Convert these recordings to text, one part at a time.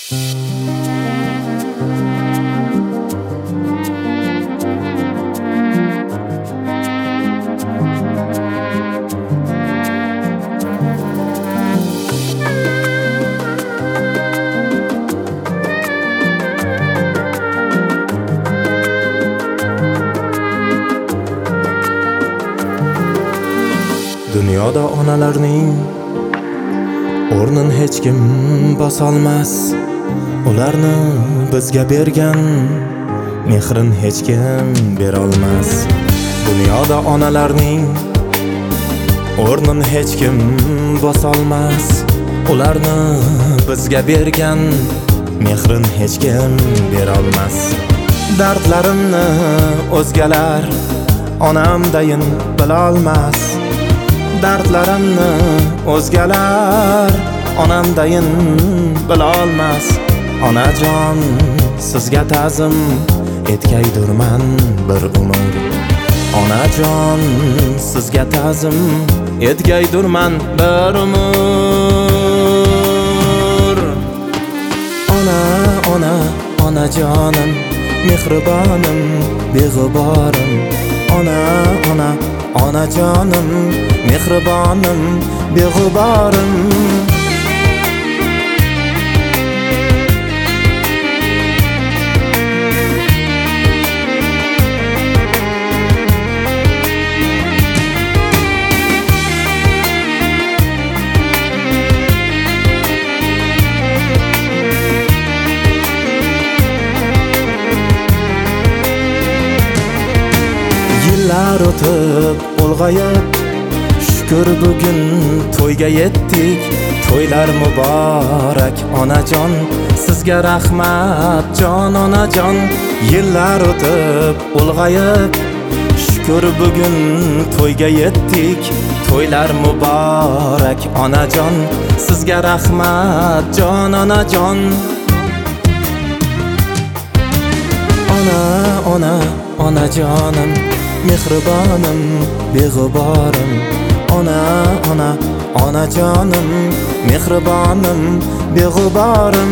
Dunyoda onalarning o'rnin hech kim bosolmas. Ularni bizga bergan mehrin hech kim bera olmas. Dunyoda onalarning o'rnin hech kim bosolmas. Ularni bizga bergan mehrin hech kim bera olmas. Dardlarimni o'zgalar onamdayin bila olmas. Dardlarimni o'zgalar onamdayin bila olmas. Onajon, sizga ta'zim etgaydurman bir umr. Onajon, sizga ta'zim etgaydurman bir umr. Onajonim, mehribonim, beg'uborim. Onajonim, mehribonim, beg'uborim. Yillar o'tib, ulg'ayib, shukr bugun to'yga yetdik. To'ylar muborak onajon, sizga rahmat jon onajon. Yillar o'tib, ulg'ayib, shukr bugun to'yga yetdik. To'ylar muborak onajon, sizga rahmat jon onajon. Onajonim, mehribonim, beg'uborim. Onajonim, mehribonim, beg'uborim.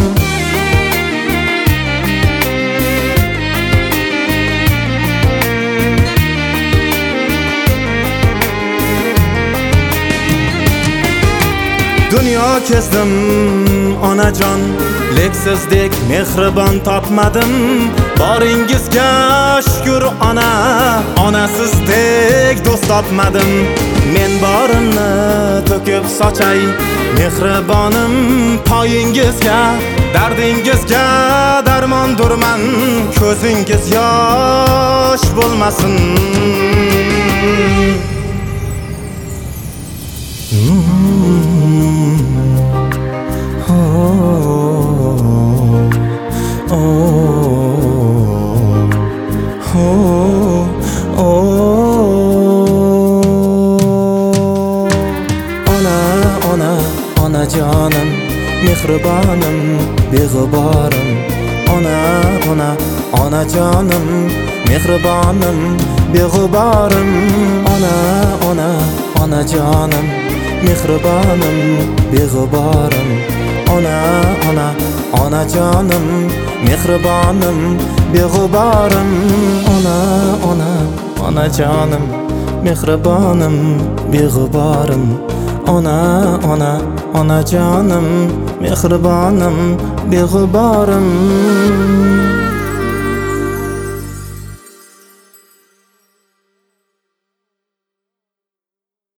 Dunyo kezdim onajon, lek sizdek mehribon topmadim. Boringizga shukr ona, onasizdek do'st topmadim. Men borimni to'kib sochay, mehribonim poyingizga. Dardingizga darmondurman, ko'zingiz yosh bo'lmasin. Onajonim, mehribonim, beg'uborim. Onajonim, mehribonim, beg'uborim. Onajonim, mehribonim, beg'uborim. Onajonim, mehribonim, beg'uborim. Onajonim, mehribonim, beg'uborim. Onajonim, mehribonim, beg'uborim.